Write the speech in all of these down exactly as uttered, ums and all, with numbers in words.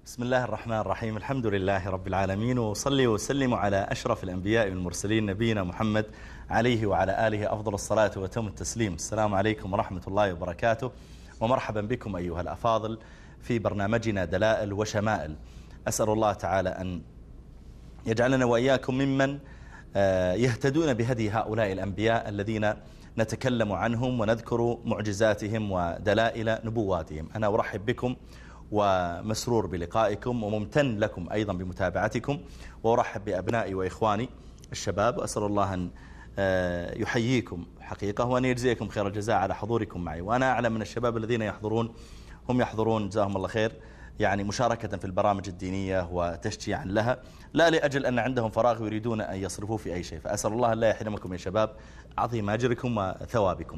بسم الله الرحمن الرحيم. الحمد لله رب العالمين، وصلي وسلم على أشرف الأنبياء والمرسلين نبينا محمد عليه وعلى آله أفضل الصلاة وتم التسليم. السلام عليكم ورحمة الله وبركاته، ومرحبا بكم أيها الأفاضل في برنامجنا دلائل وشمائل. أسأل الله تعالى أن يجعلنا وإياكم ممن يهتدون بهدي هؤلاء الأنبياء الذين نتكلم عنهم ونذكر معجزاتهم ودلائل نبواتهم. أنا أرحب بكم ومسرور بلقائكم وممتن لكم أيضا بمتابعتكم، وأرحب بأبنائي وإخواني الشباب، وأسأل الله أن يحييكم حقيقة وأن يجزيكم خير الجزاء على حضوركم معي. وأنا أعلم من الشباب الذين يحضرون هم يحضرون جزاهم الله خير يعني مشاركة في البرامج الدينية وتشجيعا لها، لا لأجل أن عندهم فراغ يريدون أن يصرفوا في أي شيء. فأسأل الله أن لا يحرمكم يا شباب عظيم أجركم وثوابكم.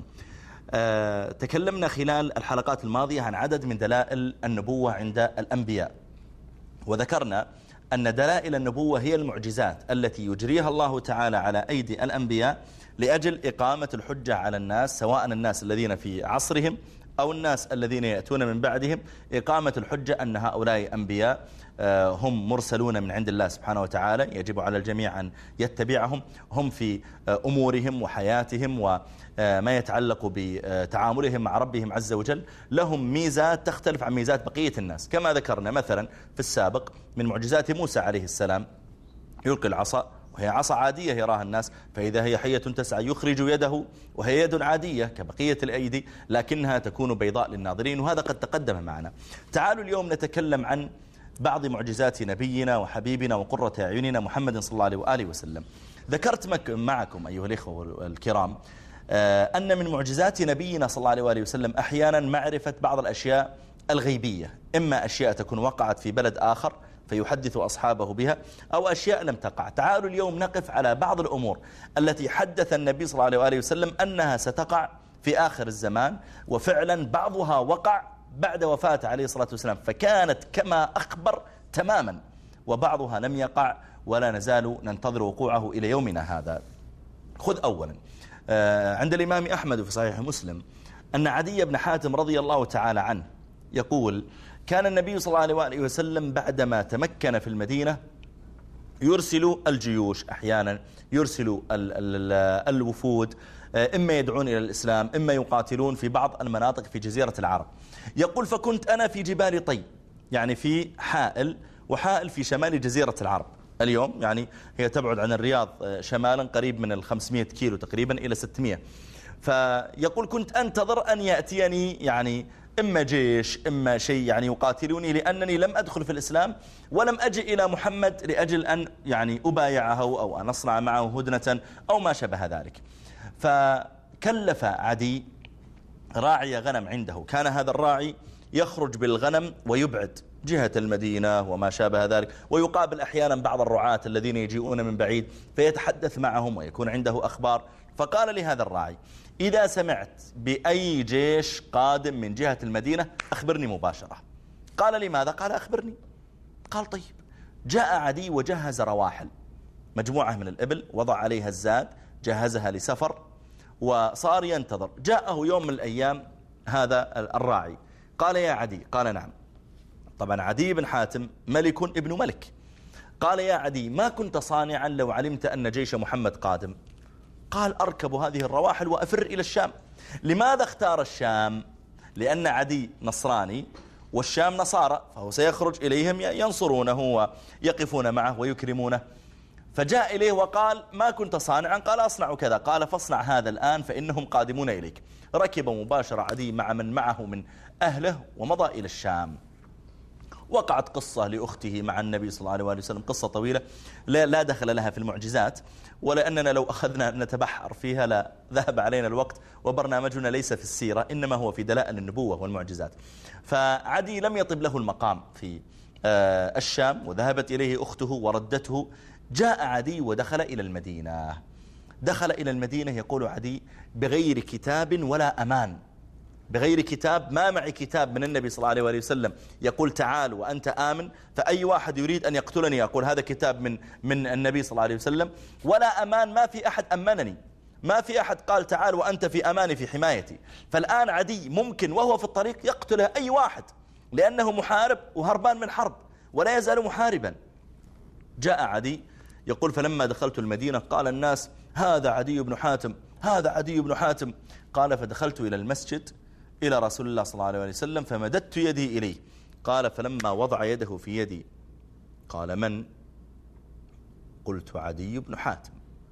أه تكلمنا خلال الحلقات الماضية عن عدد من دلائل النبوة عند الأنبياء، وذكرنا أن دلائل النبوة هي المعجزات التي يجريها الله تعالى على أيدي الأنبياء لأجل إقامة الحجة على الناس، سواء الناس الذين في عصرهم أو الناس الذين يأتون من بعدهم، إقامة الحجة أن هؤلاء أنبياء هم مرسلون من عند الله سبحانه وتعالى، يجب على الجميع أن يتبعهم. هم في أمورهم وحياتهم وما يتعلق بتعاملهم مع ربهم عز وجل لهم ميزات تختلف عن ميزات بقية الناس، كما ذكرنا مثلا في السابق من معجزات موسى عليه السلام يلقي العصا وهي عصا عادية يراها الناس، فإذا هي حية تسعى يخرج يده وهي يد عادية كبقية الأيدي لكنها تكون بيضاء للناظرين، وهذا قد تقدم معنا. تعالوا اليوم نتكلم عن بعض معجزات نبينا وحبيبنا وقرة أعيننا محمد صلى الله عليه وآله وسلم. ذكرت معكم أيها الإخوة الكرام أن من معجزات نبينا صلى الله عليه وآله وسلم أحيانا معرفة بعض الأشياء الغيبية، إما أشياء تكون وقعت في بلد آخر فيحدث أصحابه بها، أو أشياء لم تقع. تعالوا اليوم نقف على بعض الأمور التي حدث النبي صلى الله عليه وآله وسلم أنها ستقع في آخر الزمان، وفعلا بعضها وقع بعد وفاته عليه الصلاة والسلام فكانت كما أخبر تماما، وبعضها لم يقع ولا نزال ننتظر وقوعه إلى يومنا هذا. خذ أولا عند الإمام أحمد في صحيح مسلم أن عدي بن حاتم رضي الله تعالى عنه يقول: كان النبي صلى الله عليه وآله وسلم بعدما تمكن في المدينة يرسل الجيوش، أحيانا يرسل الوفود، إما يدعون إلى الإسلام إما يقاتلون في بعض المناطق في جزيرة العرب. يقول: فكنت أنا في جبال طي، يعني في حائل، وحائل في شمال جزيرة العرب اليوم، يعني هي تبعد عن الرياض شمالا قريب من الخمسمائة كيلو تقريبا إلى ستمائة. فيقول: كنت أنتظر أن يأتيني يعني إما جيش إما شيء يعني يقاتلوني، لأنني لم أدخل في الإسلام ولم أجي إلى محمد لأجل أن يعني أبايعه أو أن أصنع معه هدنة أو ما شبه ذلك. فكلف عدي راعي غنم عنده، كان هذا الراعي يخرج بالغنم ويبعد جهة المدينة وما شابه ذلك، ويقابل أحيانا بعض الرعاة الذين يجيئون من بعيد فيتحدث معهم ويكون عنده أخبار. فقال لهذا الراعي: إذا سمعت بأي جيش قادم من جهة المدينة أخبرني مباشرة. قال: لماذا؟ قال: أخبرني. قال: طيب. جاء عدي وجهز رواحل، مجموعة من الإبل، وضع عليها الزاد، جهزها لسفر وصار ينتظر. جاءه يوم من الأيام هذا الراعي قال: يا عدي. قال: نعم. طبعا عدي بن حاتم ملك ابن ملك. قال: يا عدي، ما كنت صانعا لو علمت أن جيش محمد قادم؟ قال: أركب هذه الرواحل وأفر إلى الشام. لماذا اختار الشام؟ لأن عدي نصراني والشام نصارى، فهو سيخرج إليهم ينصرونه ويقفون معه ويكرمونه. فجاء إليه وقال: ما كنت صانعا؟ قال: أصنع كذا. قال: فاصنع هذا الآن فإنهم قادمون إليك. ركب مباشرة عدي مع من معه من أهله ومضى إلى الشام. وقعت قصة لأخته مع النبي صلى الله عليه وسلم، قصة طويلة لا دخل لها في المعجزات، ولأننا لو أخذنا نتبحر فيها لا ذهب علينا الوقت، وبرنامجنا ليس في السيرة إنما هو في دلائل النبوة والمعجزات. فعدي لم يطب له المقام في الشام، وذهبت إليه أخته وردته. جاء عدي ودخل إلى المدينة. دخل إلى المدينة يقول عدي: بغير كتاب ولا أمان، بغير كتاب، ما معي كتاب من النبي صلى الله عليه وآله وسلم يقول تعال وأنت آمن، فأي واحد يريد أن يقتلني يقول هذا كتاب من من النبي صلى الله عليه وسلم، ولا أمان، ما في أحد أمنني، ما في أحد قال تعال وأنت في أمان في حمايتي. فالآن عدي ممكن وهو في الطريق يقتل أي واحد لأنه محارب وهربان من حرب، ولا يزال محاربا. جاء عدي يقول فلما دخلت المدينة قال الناس هذا عدي بن حاتم، هذا عدي بن حاتم. قال فدخلت إلى المسجد إلى رسول الله صلى الله عليه وسلم فمددت يدي إليه. قال فلما وضع يده في يدي قال من؟ قلت عدي بن حاتم.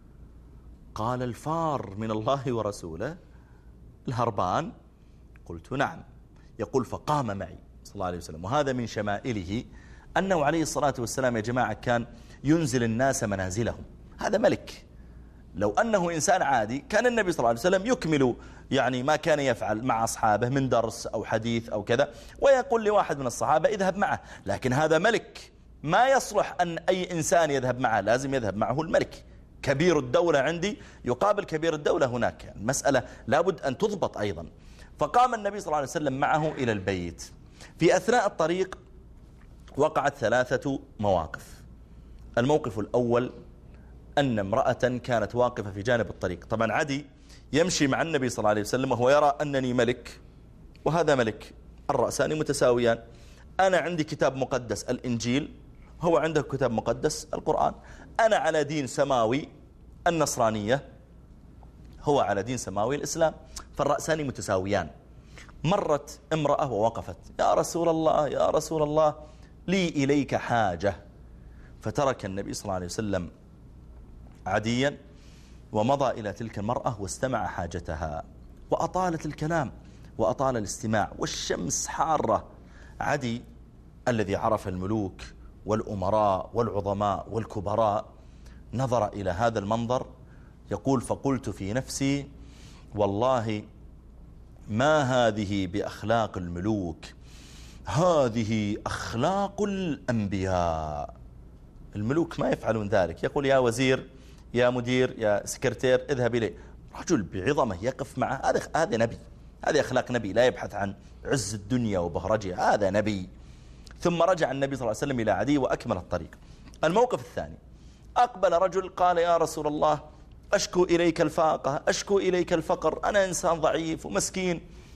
قال الفار من الله ورسوله الهربان؟ قلت نعم. يقول فقام معي صلى الله عليه وسلم. وهذا من شمائله أنه عليه الصلاة والسلام يا جماعة كان ينزل الناس منازلهم. هذا ملك. لو أنه إنسان عادي كان النبي صلى الله عليه وسلم يكمل يعني ما كان يفعل مع أصحابه من درس أو حديث أو كذا، ويقول لواحد من الصحابة اذهب معه. لكن هذا ملك، ما يصلح أن أي إنسان يذهب معه، لازم يذهب معه الملك. كبير الدولة عندي يقابل كبير الدولة هناك، يعني المسألة لابد أن تضبط أيضا. فقام النبي صلى الله عليه وسلم معه إلى البيت. في أثناء الطريق وقعت ثلاثة مواقف. الموقف الأول أن امرأة كانت واقفة في جانب الطريق. طبعا عدي يمشي مع النبي صلى الله عليه وسلم وهو يرى أنني ملك وهذا ملك، الرأسان متساويان. أنا عندي كتاب مقدس الإنجيل، هو عنده كتاب مقدس القرآن. أنا على دين سماوي النصرانية، هو على دين سماوي الإسلام، فالرأسان متساويان. مرت امرأة ووقفت يا رسول الله يا رسول الله لي إليك حاجة. فترك النبي صلى الله عليه وسلم عديا ومضى إلى تلك المرأة واستمع حاجتها، وأطالت الكلام وأطال الاستماع والشمس حارة. عدي الذي عرف الملوك والأمراء والعظماء والكبراء نظر إلى هذا المنظر، يقول فقلت في نفسي والله ما هذه بأخلاق الملوك، هذه أخلاق الأنبياء. الملوك ما يفعلون ذلك. يقول يا وزير يا مدير يا سكرتير اذهب إليه. رجل بعظمه يقف معه، هذا هذا نبي، هذه أخلاق نبي، لا يبحث عن عز الدنيا وبهرجها، هذا نبي. ثم رجع النبي صلى الله عليه وسلم إلى عدي وأكمل الطريق. الموقف الثاني أقبل رجل قال يا رسول الله أشكو إليك الفاقة، أشكو إليك الفقر، أنا إنسان ضعيف ومسكين.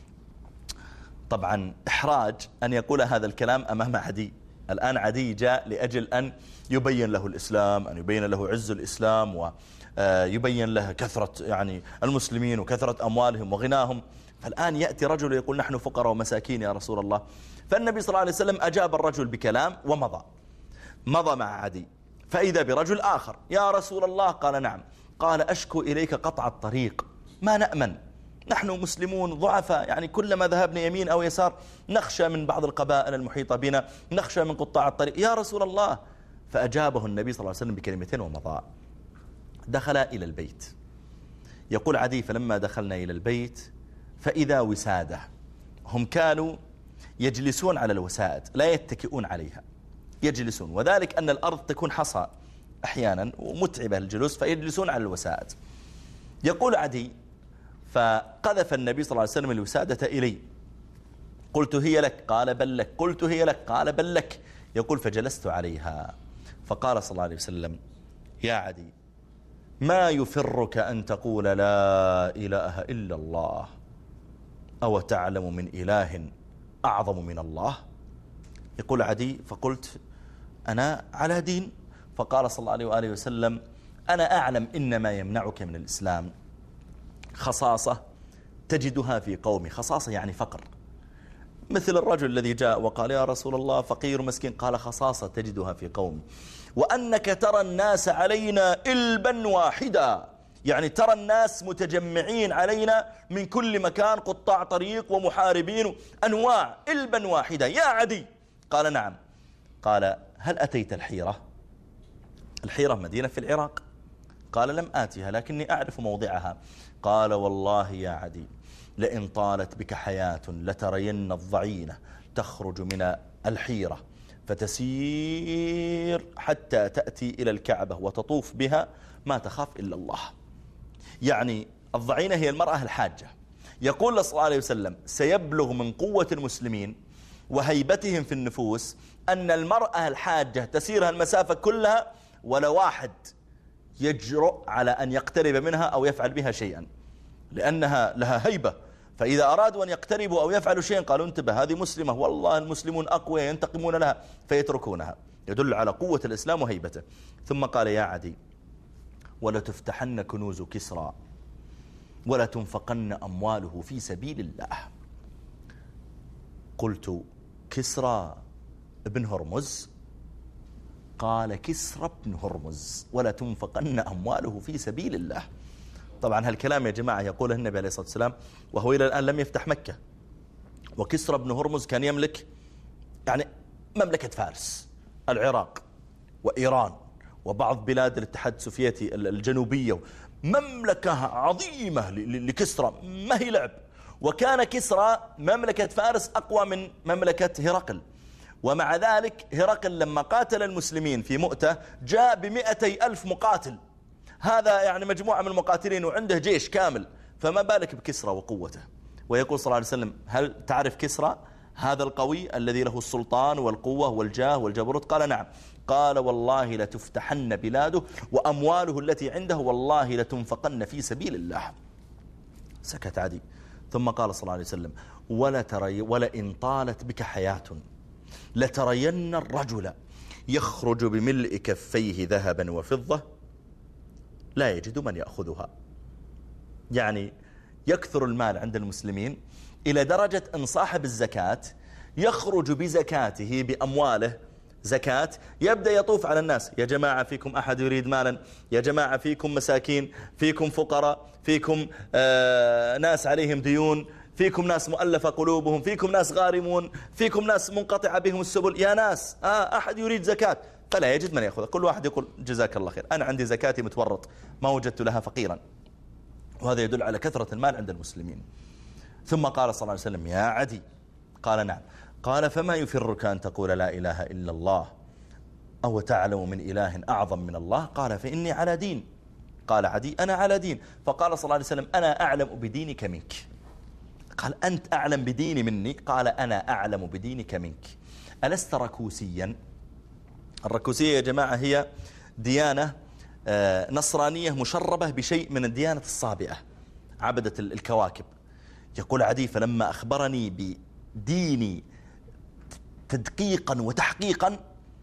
طبعا إحراج أن يقول هذا الكلام أمام عدي. الآن عدي جاء لأجل أن يبين له الإسلام، أن يبين له عز الإسلام ويبين له كثرة يعني المسلمين وكثرة أموالهم وغناهم. فالآن يأتي رجل يقول نحن فقراء ومساكين يا رسول الله. فالنبي صلى الله عليه وسلم أجاب الرجل بكلام ومضى. مضى مع عدي فإذا برجل آخر يا رسول الله قال نعم. قال أشكو إليك قطع الطريق، ما نأمن، نحن مسلمون ضعفاء، يعني كلما ذهبنا يمين أو يسار نخشى من بعض القبائل المحيطة بنا، نخشى من قطاع الطريق يا رسول الله. فأجابه النبي صلى الله عليه وسلم بكلمتين ومضى. دخل إلى البيت. يقول عدي فلما دخلنا إلى البيت فإذا وسادة، هم كانوا يجلسون على الوسائد لا يتكئون عليها، يجلسون، وذلك أن الأرض تكون حصى أحيانا ومتعبة الجلوس فيجلسون على الوسائد. يقول عدي فقذف النبي صلى الله عليه وسلم الوسادة إلي. قلت هي لك قال بل لك، قلت هي لك قال بل لك. يقول فجلست عليها فقال صلى الله عليه وسلم يا عدي ما يفرك أن تقول لا إله إلا الله، أو تعلم من إله أعظم من الله؟ يقول عدي فقلت أنا على دين. فقال صلى الله عليه وآله وسلم أنا أعلم إنما يمنعك من الإسلام خصاصة تجدها في قومي. خصاصة يعني فقر، مثل الرجل الذي جاء وقال يا رسول الله فقير مسكين، قال خصاصة تجدها في قومي، وأنك ترى الناس علينا إلبا واحدا، يعني ترى الناس متجمعين علينا من كل مكان، قطاع طريق ومحاربين أنواع، إلبا واحدا يا عدي. قال نعم. قال هل أتيت الحيرة؟ الحيرة مدينة في العراق. قال لم آتها لكني أعرف موضعها. قال والله يا عدي لئن طالت بك حياة لترين الضعينة تخرج من الحيرة فتسير حتى تأتي إلى الكعبة وتطوف بها ما تخاف إلا الله. يعني الضعينة هي المرأة الحاجة. يقول صلى الله عليه وسلم سيبلغ من قوة المسلمين وهيبتهم في النفوس أن المرأة الحاجة تسيرها المسافة كلها ولا واحد يجرؤ على أن يقترب منها أو يفعل بها شيئا، لأنها لها هيبة. فإذا أرادوا أن يقتربوا أو يفعلوا شيئا قالوا انتبه هذه مسلمة والله المسلمون أقوى ينتقمون لها فيتركونها. يدل على قوة الإسلام وهيبته. ثم قال يا عدي ولا تفتحن كنوز كسرى ولا تنفقن أمواله في سبيل الله. قلت كسرى ابن هرمز؟ قال كسرى ابن هرمز ولا تنفقن أمواله في سبيل الله. طبعا هالكلام يا جماعة يقوله النبي عليه الصلاة والسلام وهو إلى الآن لم يفتح مكة، وكسرى ابن هرمز كان يملك يعني مملكة فارس، العراق وإيران وبعض بلاد الاتحاد السوفيتي الجنوبية، مملكة عظيمة لكسرى ما هي لعب. وكان كسرى مملكة فارس أقوى من مملكة هرقل، ومع ذلك هرقل لما قاتل المسلمين في مؤتة جاء بمئتي ألف مقاتل، هذا يعني مجموعة من المقاتلين وعنده جيش كامل، فما بالك بكسرى وقوته. ويقول صلى الله عليه وسلم هل تعرف كسرى هذا القوي الذي له السلطان والقوة والجاه والجبروت؟ قال نعم. قال والله لتفتحن بلاده وأمواله التي عنده والله لتنفقن في سبيل الله. سكت عدي ثم قال صلى الله عليه وسلم ولا تري ولئن طالت بك حياة لترين الرجل يخرج بملء كفيه ذهبا وفضة لا يجد من يأخذها. يعني يكثر المال عند المسلمين إلى درجة أن صاحب الزكاة يخرج بزكاته بأمواله زكاة، يبدأ يطوف على الناس، يا جماعة فيكم أحد يريد مالا، يا جماعة فيكم مساكين، فيكم فقراء، فيكم آه ناس عليهم ديون، فيكم ناس مؤلفة قلوبهم، فيكم ناس غارمون، فيكم ناس منقطعة بهم السبل، يا ناس آه أحد يريد زكاة، فلا يجد من يأخذ. كل واحد يقول جزاك الله خير، أنا عندي زكاتي متورط ما وجدت لها فقيرا. وهذا يدل على كثرة المال عند المسلمين. ثم قال صلى الله عليه وسلم يا عدي. قال نعم. قال فما يفرك أن تقول لا إله إلا الله أو تعلم من إله أعظم من الله؟ قال فإني على دين. قال عدي أنا على دين. فقال صلى الله عليه وسلم أنا أعلم بدينك منك. قال أنت أعلم بديني مني؟ قال أنا أعلم بدينك منك. ألست ركوسيا؟ الركوسية يا جماعة هي ديانة نصرانية مشربة بشيء من الديانة الصابئة، عبدة الكواكب. يقول عدي فلما أخبرني بديني تدقيقا وتحقيقا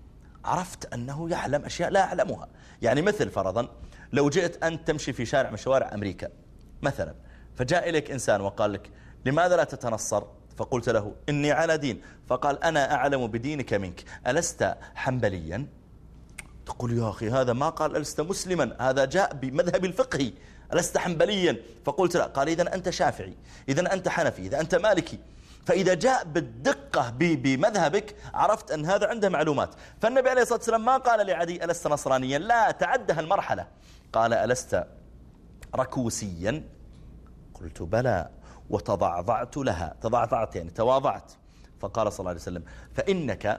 عرفت أنه يعلم أشياء لا أعلمها. يعني مثل فرضا لو جئت أنت تمشي في شارع من شوارع أمريكا مثلا، فجاء إليك إنسان وقال لك لماذا لا تتنصر؟ فقلت له إني على دين، فقال أنا أعلم بدينك منك. ألست حنبليا؟ تقول يا أخي هذا ما قال ألست مسلما، هذا جاء بمذهب الفقهي. ألست حنبليا؟ فقلت لا. قال إذن أنت شافعي، إذن أنت حنفي، إذن أنت مالكي. فإذا جاء بالدقة بمذهبك عرفت أن هذا عنده معلومات. فالنبي عليه الصلاة والسلام ما قال لعدي ألست نصرانيا، لا، تعدها المرحلة. قال ألست ركوسيا؟ قلت بلى وتضعضعت لها. تضعضعت يعني تواضعت. فقال صلى الله عليه وسلم فإنك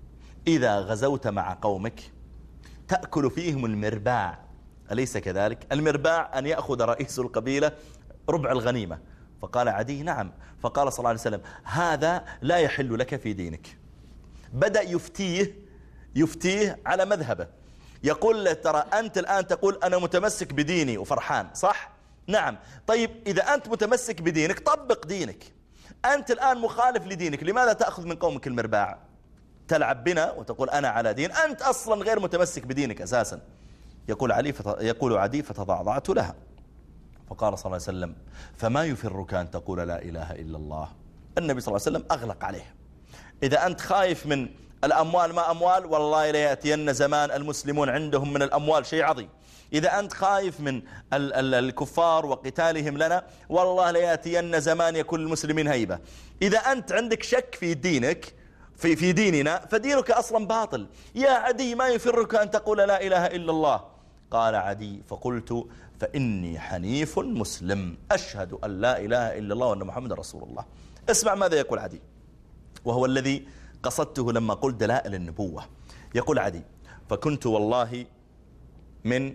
إذا غزوت مع قومك تأكل فيهم المرباع، أليس كذلك؟ المرباع أن يأخذ رئيس القبيلة ربع الغنيمة. فقال عدي نعم. فقال صلى الله عليه وسلم هذا لا يحل لك في دينك. بدأ يفتيه يفتيه على مذهبه، يقول له ترى أنت الآن تقول أنا متمسك بديني وفرحان، صح؟ نعم. طيب إذا أنت متمسك بدينك طبق دينك. أنت الآن مخالف لدينك، لماذا تأخذ من قومك المرباع؟ تلعب بنا وتقول أنا على دين، أنت أصلا غير متمسك بدينك أساسا. يقول علي فت... يقول عدي فتضعضعت لها. فقال صلى الله عليه وسلم فما يفرك أن تقول لا إله إلا الله؟ النبي صلى الله عليه وسلم أغلق عليه. إذا أنت خايف من الأموال ما أموال، والله لا يأتين زمان المسلمون عندهم من الأموال شيء عظيم. إذا أنت خايف من ال ال الكفار وقتالهم لنا، والله لا يأتين زمان يكون المسلمين هيبة. إذا أنت عندك شك في دينك في في ديننا فدينك أصلا باطل. يا عدي ما يفرك أن تقول لا إله إلا الله؟ قال عدي فقلت فإني حنيف مسلم أشهد أن لا إله إلا الله وأن محمد رسول الله. اسمع ماذا يقول عدي، وهو الذي قصدته لما قلت دلائل النبوة. يقول عدي فكنت والله من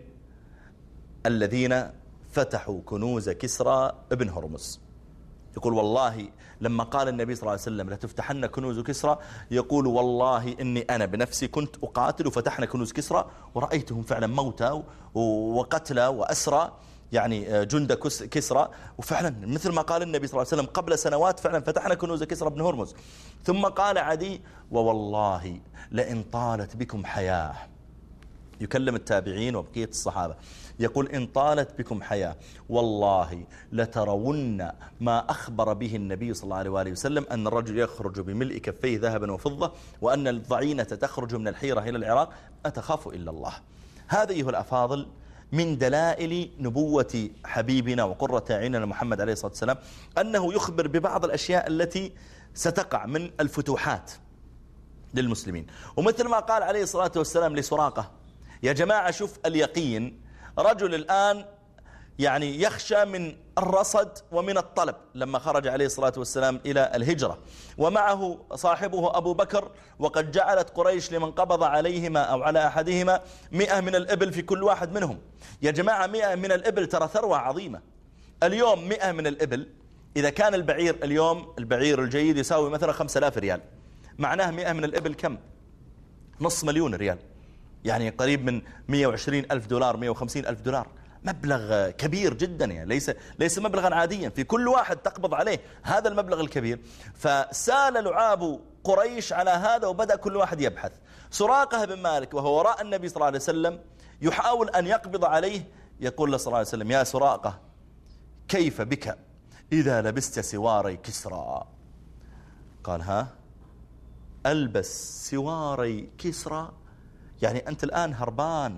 الذين فتحوا كنوز كسرى ابن هرمز. يقول والله لما قال النبي صلى الله عليه وسلم لتفتحن كنوز كسرى، يقول والله إني أنا بنفسي كنت أقاتل وفتحنا كنوز كسرى ورأيتهم فعلا موتى وقتلى وأسرى. يعني جند كسرى. وفعلا مثل ما قال النبي صلى الله عليه وسلم قبل سنوات فعلا فتحنا كنوز كسرى بن هرمز. ثم قال عدي ووالله لئن طالت بكم حياة، يكلم التابعين وبقية الصحابة، يقول إن طالت بكم حياة والله لترون ما أخبر به النبي صلى الله عليه وآله وسلم أن الرجل يخرج بملء كفيه ذهبا وفضة وأن الضعينة تخرج من الحيرة إلى العراق أتخاف إلا الله. هذه الأفاضل من دلائل نبوة حبيبنا وقرة عيننا محمد عليه الصلاة والسلام أنه يخبر ببعض الأشياء التي ستقع من الفتوحات للمسلمين. ومثل ما قال عليه الصلاة والسلام لسراقة يا جماعة شوف اليقين، رجل الآن يعني يخشى من الرصد ومن الطلب لما خرج عليه الصلاة والسلام إلى الهجرة ومعه صاحبه أبو بكر، وقد جعلت قريش لمن قبض عليهما أو على أحدهما مئة من الإبل في كل واحد منهم. يا جماعة مئة من الإبل ترى ثروة عظيمة. اليوم مئة من الإبل إذا كان البعير اليوم البعير الجيد يساوي مثلا خمسة آلاف ريال، معناه مئة من الإبل كم؟ نص مليون ريال، يعني قريب من مئة وعشرين ألف دولار مئة وخمسين ألف دولار. مبلغ كبير جدا، يعني ليس ليس مبلغا عاديا في كل واحد تقبض عليه هذا المبلغ الكبير. فسال لعاب قريش على هذا وبدأ كل واحد يبحث. سراقة بن مالك وهو وراء النبي صلى الله عليه وسلم يحاول أن يقبض عليه، يقول له صلى الله عليه وسلم يا سراقة كيف بك إذا لبست سواري كسرى؟ قال ها ألبس سواري كسرى؟ يعني أنت الآن هربان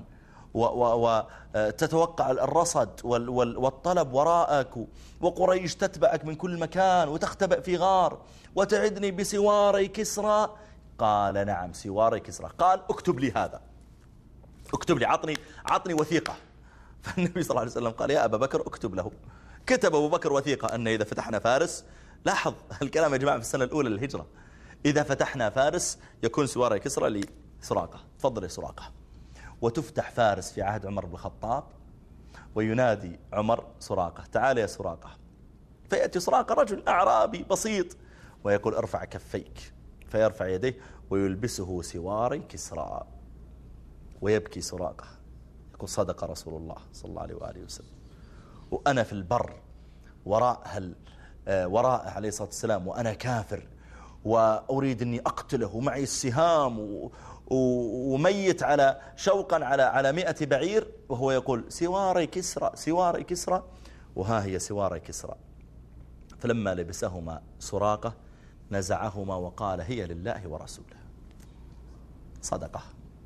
وتتوقع الرصد والطلب وراءك وقريش تتبعك من كل مكان وتختبئ في غار وتعدني بسواري كسرى؟ قال نعم سواري كسرى. قال اكتب لي هذا، اكتب لي، عطني عطني وثيقة. فالنبي صلى الله عليه وسلم قال يا أبا بكر اكتب له. كتب أبو بكر وثيقة أن إذا فتحنا فارس، لاحظ الكلام يا جماعة في السنة الأولى للهجرة، إذا فتحنا فارس يكون سواري كسرى لسراقة، تفضل يا سراقة. وتفتح فارس في عهد عمر بن الخطاب وينادي عمر سراقة تعال يا سراقة، فيأتي سراقة رجل أعرابي بسيط ويقول ارفع كفيك، فيرفع يديه ويلبسه سواري كسرى ويبكي سراقة يقول صدق رسول الله صلى الله عليه وآله وسلم، وأنا في البر وراء هل وراء عليه الصلاة والسلام وأنا كافر وأريد أني أقتله ومعي السهام و وميت على شوقا على على مئة بعير، وهو يقول سواري كسرى سواري كسرى، وها هي سواري كسرى. فلما لبسهما سراقة نزعهما وقال هي لله ورسوله. صدقه.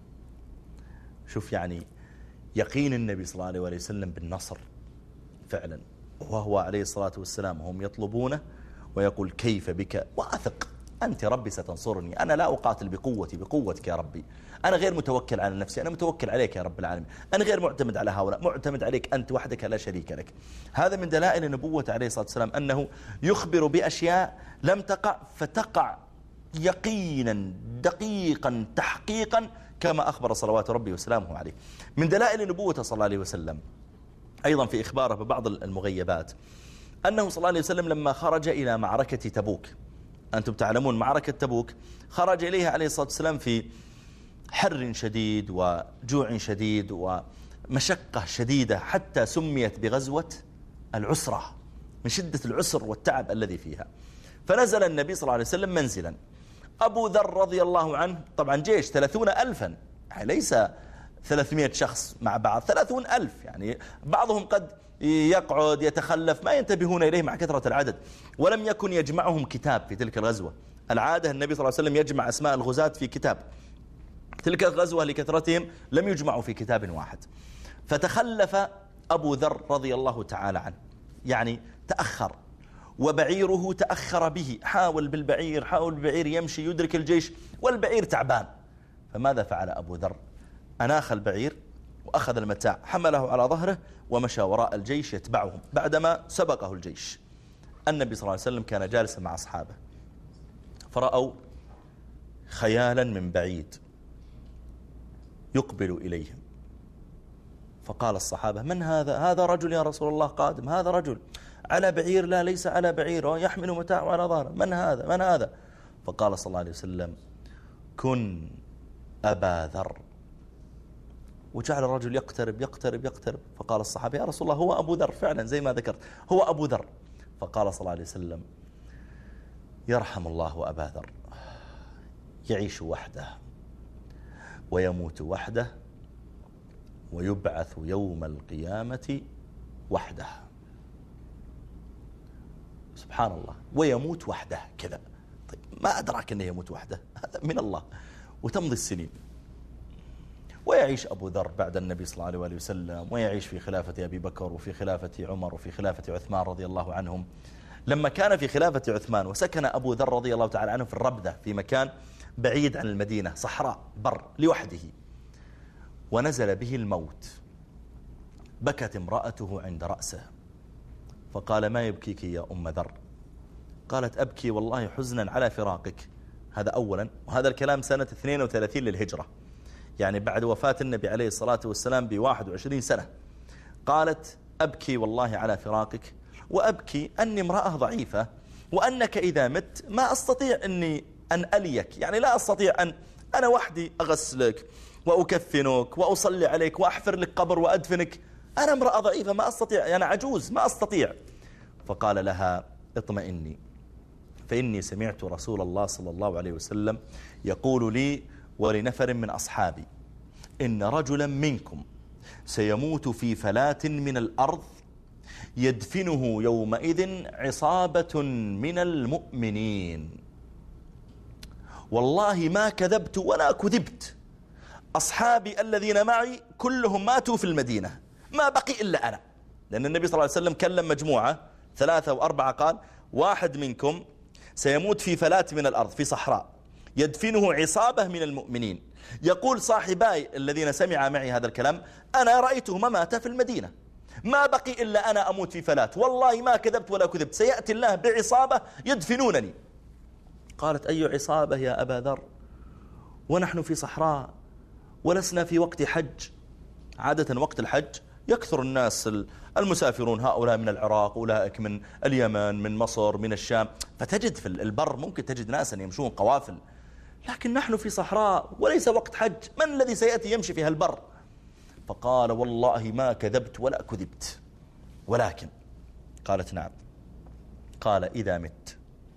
شوف يعني يقين النبي صلى الله عليه وسلم بالنصر فعلا، وهو عليه الصلاة والسلام هم يطلبونه ويقول كيف بك، وأثق أنت ربي ستنصرني، أنا لا أقاتل بقوتي بقوتك يا ربي، أنا غير متوكل على نفسي، أنا متوكل عليك يا رب العالمين، أنا غير معتمد على هؤلاء، معتمد عليك أنت وحدك لا شريك لك. هذا من دلائل نبوة عليه الصلاة والسلام أنه يخبر بأشياء لم تقع فتقع يقينا دقيقا تحقيقا كما أخبر صلوات ربي وسلامه عليه. من دلائل نبوته صلى الله عليه وسلم أيضا في إخباره ببعض المغيبات أنه صلى الله عليه وسلم لما خرج إلى معركة تبوك، أنتم تعلمون معركة تبوك خرج إليها عليه الصلاة والسلام في حر شديد وجوع شديد ومشقة شديدة، حتى سميت بغزوة العسرة من شدة العسر والتعب الذي فيها. فنزل النبي صلى الله عليه وسلم منزلا، أبو ذر رضي الله عنه طبعا جيش ثلاثون ألفا، يعني ليس ثلاثمائة شخص مع بعض، ثلاثون ألف، يعني بعضهم قد يقعد يتخلف ما ينتبهون إليه مع كثرة العدد، ولم يكن يجمعهم كتاب في تلك الغزوة. العادة النبي صلى الله عليه وسلم يجمع أسماء الغزاة في كتاب، تلك الغزوة لكثرتهم لم يجمعوا في كتاب واحد. فتخلف أبو ذر رضي الله تعالى عنه، يعني تأخر، وبعيره تأخر به، حاول بالبعير حاول بالبعير يمشي يدرك الجيش والبعير تعبان. فماذا فعل أبو ذر؟ أناخ البعير وأخذ المتاع حمله على ظهره ومشى وراء الجيش يتبعهم. بعدما سبقه الجيش النبي صلى الله عليه وسلم كان جالسا مع أصحابه، فرأوا خيالا من بعيد يقبل إليهم، فقال الصحابة من هذا؟ هذا رجل يا رسول الله قادم، هذا رجل على بعير، لا ليس على بعير، يحمل متاعه على ظهره، من هذا من هذا؟ فقال صلى الله عليه وسلم كن أبا ذر وجعل الرجل يقترب يقترب يقترب. فقال الصحابي يا رسول الله هو أبو ذر فعلا زي ما ذكرت هو أبو ذر. فقال صلى الله عليه وسلم يرحم الله أبا ذر، يعيش وحده ويموت وحده ويبعث يوم القيامة وحده. سبحان الله، ويموت وحده كذا. طيب ما أدراك أنه يموت وحده؟ هذا من الله. وتمضي السنين ويعيش أبو ذر بعد النبي صلى الله عليه وسلم، ويعيش في خلافة أبي بكر وفي خلافة عمر وفي خلافة عثمان رضي الله عنهم. لما كان في خلافة عثمان وسكن أبو ذر رضي الله تعالى عنه في الربدة في مكان بعيد عن المدينة، صحراء بر لوحده، ونزل به الموت، بكت امرأته عند رأسه فقال ما يبكيك يا أم ذر؟ قالت أبكي والله حزنا على فراقك. هذا أولا، وهذا الكلام سنة اثنين وثلاثين للهجرة، يعني بعد وفاة النبي عليه الصلاة والسلام بواحد وعشرين سنة. قالت أبكي والله على فراقك، وأبكي أني امرأة ضعيفة، وأنك إذا مت ما أستطيع أني أن أليك، يعني لا أستطيع أن أنا وحدي أغسلك وأكفنك وأصلي عليك وأحفر لك قبر وأدفنك، أنا امرأة ضعيفة ما أستطيع، أنا عجوز ما أستطيع. فقال لها اطمئني فإني سمعت رسول الله صلى الله عليه وسلم يقول لي ولنفر من أصحابي إن رجلا منكم سيموت في فلاة من الأرض يدفنه يومئذ عصابة من المؤمنين. والله ما كذبت ولا كذبت، أصحابي الذين معي كلهم ماتوا في المدينة، ما بقي إلا أنا. لأن النبي صلى الله عليه وسلم كلم مجموعة ثلاثة وأربعة، قال واحد منكم سيموت في فلاة من الأرض في صحراء يدفنه عصابة من المؤمنين. يقول صاحباي الذين سمع معي هذا الكلام أنا رأيتهما ماتا في المدينة، ما بقي إلا أنا أموت في فلاة، والله ما كذبت ولا كذبت، سيأتي الله بعصابة يدفنونني. قالت أي عصابة يا أبا ذر ونحن في صحراء ولسنا في وقت حج؟ عادة وقت الحج يكثر الناس المسافرون، هؤلاء من العراق، أولئك من اليمن، من مصر، من الشام، فتجد في البر ممكن تجد ناسا يمشون قوافل، لكن نحن في صحراء وليس وقت حج، من الذي سيأتي يمشي في هالبر؟ فقال والله ما كذبت ولا كذبت، ولكن قالت نعم. قال إذا مت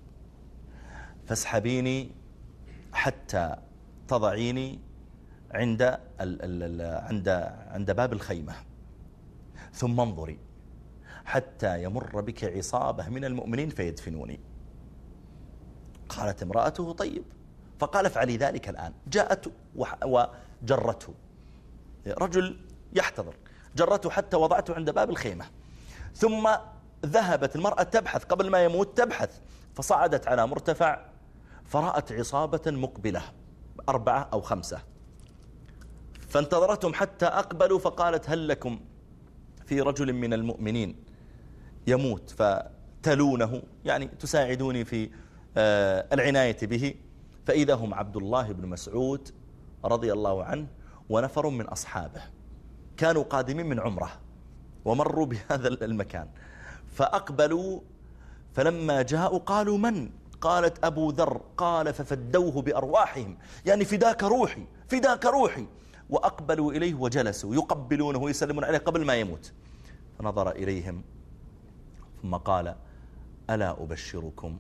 فاسحبيني حتى تضعيني عند ال ال عند عند باب الخيمة، ثم انظري حتى يمر بك عصابة من المؤمنين فيدفنوني. قالت امرأته طيب. فقال افعلي ذلك الآن. جاءت وجرته، رجل يحتضر، جرته حتى وضعته عند باب الخيمة، ثم ذهبت المرأة تبحث قبل ما يموت، تبحث، فصعدت على مرتفع فرأت عصابة مقبلة أربعة أو خمسة، فانتظرتهم حتى أقبلوا، فقالت هل لكم في رجل من المؤمنين يموت فتلونه، يعني تساعدوني في العناية به؟ فإذا هم عبد الله بن مسعود رضي الله عنه ونفر من أصحابه كانوا قادمين من عمره ومروا بهذا المكان، فأقبلوا، فلما جاءوا قالوا من؟ قالت أبو ذر. قال ففدوه بأرواحهم، يعني فداك روحي فداك روحي، وأقبلوا إليه وجلسوا يقبلونه ويسلمون عليه قبل ما يموت. فنظر إليهم ثم قال ألا أبشركم؟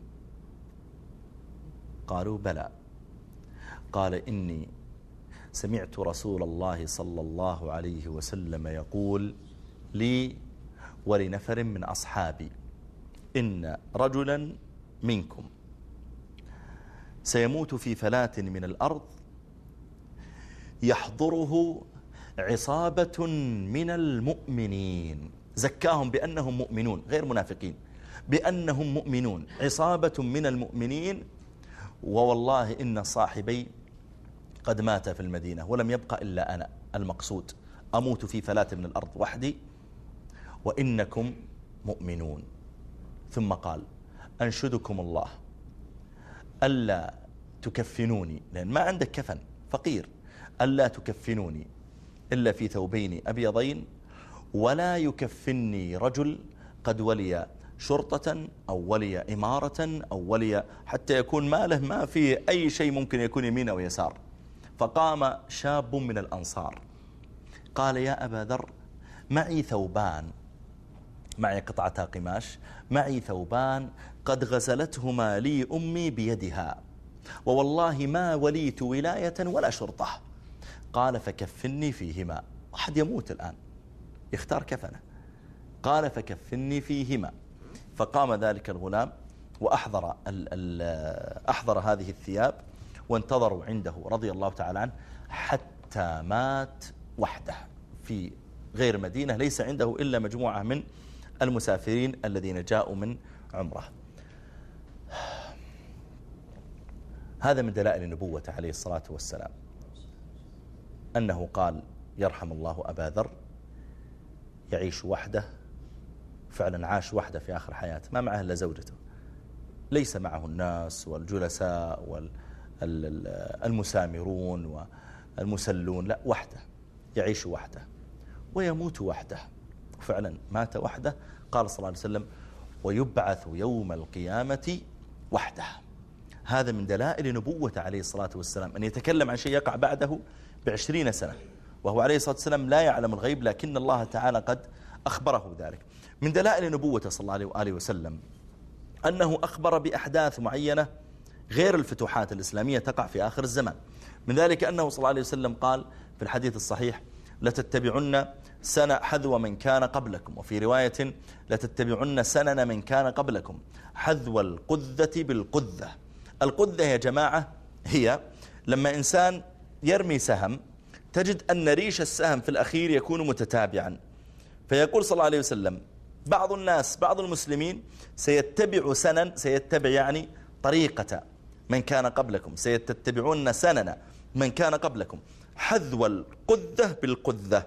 قالوا بلى. قال إني سمعت رسول الله صلى الله عليه وسلم يقول لي ولنفر من أصحابي إن رجلا منكم سيموت في فلاة من الأرض يحضره عصابة من المؤمنين، زكاهم بأنهم مؤمنون غير منافقين، بأنهم مؤمنون، عصابة من المؤمنين، ووالله إن صاحبي قد مات في المدينة ولم يبقى إلا أنا، المقصود أموت في فلاة من الأرض وحدي وإنكم مؤمنون. ثم قال أنشدكم الله ألا تكفنوني، لأن ما عندك كفن، فقير، ألا تكفنوني إلا في ثوبين أبيضين، ولا يكفني رجل قد ولي شرطة أو ولي إمارة أو ولي حتى يكون ماله ما فيه أي شيء ممكن يكون يمين أو يسار. فقام شاب من الأنصار قال يا أبا ذر معي ثوبان، معي قطعتا قماش، معي ثوبان قد غسلتهما لي أمي بيدها، ووالله ما وليت ولاية ولا شرطة. قال فكفني فيهما. أحد يموت الآن يختار كفنه. قال فكفني فيهما. فقام ذلك الغلام وأحضر ال ال أحضر هذه الثياب وانتظروا عنده رضي الله تعالى عنه حتى مات وحده في غير مدينة، ليس عنده إلا مجموعة من المسافرين الذين جاءوا من عمره. هذا من دلائل النبوة عليه الصلاة والسلام أنه قال يرحم الله أبا ذر يعيش وحده، فعلا عاش وحده في آخر حياته، ما معه إلا زوجته، ليس معه الناس والجلساء والمسامرون والمسلون، لا، وحده يعيش وحده ويموت وحده. فعلا مات وحده. قال صلى الله عليه وسلم ويبعث يوم القيامة وحده. هذا من دلائل نبوة عليه الصلاة والسلام أن يتكلم عن شيء يقع بعده بعشرين سنة، وهو عليه الصلاة والسلام لا يعلم الغيب، لكن الله تعالى قد أخبره ذلك. من دلائل نبوته صلى الله عليه وآله وسلم أنه أخبر بأحداث معينة غير الفتوحات الإسلامية تقع في آخر الزمان. من ذلك أنه صلى الله عليه وسلم قال في الحديث الصحيح لتتبعن سنة حذو من كان قبلكم، وفي رواية لتتبعن سنن من كان قبلكم حذو القذة بالقذة. القذة يا جماعة هي لما إنسان يرمي سهم تجد أن ريش السهم في الأخير يكون متتابعا، فيقول صلى الله عليه وسلم بعض الناس بعض المسلمين سيتبع سنن، سيتبع يعني طريقة من كان قبلكم، سيتتبعون سنن من كان قبلكم حذو القذة بالقذة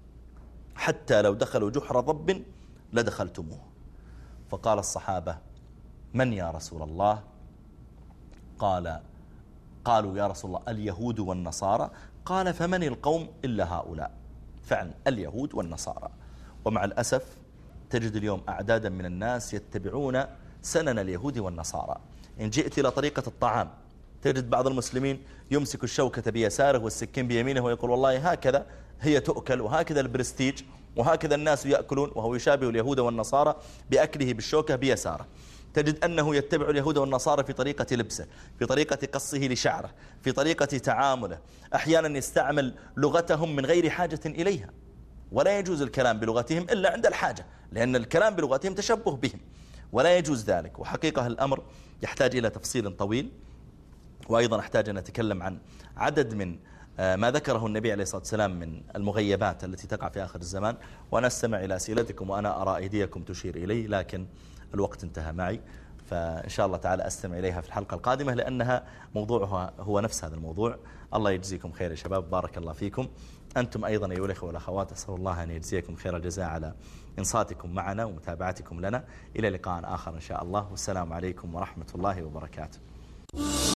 حتى لو دخلوا جحر ضب لدخلتموه. فقال الصحابة من يا رسول الله؟ قال قالوا يا رسول الله اليهود والنصارى. قال فمن القوم إلا هؤلاء؟ فعلا اليهود والنصارى. ومع الأسف تجد اليوم أعدادا من الناس يتبعون سنن اليهود والنصارى. إن جئت إلى طريقة الطعام تجد بعض المسلمين يمسك الشوكة بيساره والسكين بيمينه ويقول والله هكذا هي تؤكل، وهكذا البرستيج، وهكذا الناس يأكلون، وهو يشابه اليهود والنصارى بأكله بالشوكة بيساره. تجد أنه يتبع اليهود والنصارى في طريقة لبسه، في طريقة قصه لشعره، في طريقة تعامله. أحيانا يستعمل لغتهم من غير حاجة إليها، ولا يجوز الكلام بلغتهم إلا عند الحاجة، لأن الكلام بلغتهم تشبه بهم، ولا يجوز ذلك. وحقيقة الأمر يحتاج إلى تفصيل طويل، وأيضا أحتاج أن نتكلم عن عدد من ما ذكره النبي عليه الصلاة والسلام من المغيبات التي تقع في آخر الزمان. وأنا أستمع إلى أسئلتكم وأنا أرى أيديكم تشير إلي، لكن الوقت انتهى معي، فإن شاء الله تعالى أستمع إليها في الحلقة القادمة، لأنها موضوعها هو نفس هذا الموضوع. الله يجزيكم خير يا شباب، بارك الله فيكم. أنتم أيضا أيها الأخوة والأخوات أسأل الله أن يجزيكم خير الجزاء على إنصاتكم معنا ومتابعتكم لنا. إلى لقاء آخر إن شاء الله، والسلام عليكم ورحمة الله وبركاته.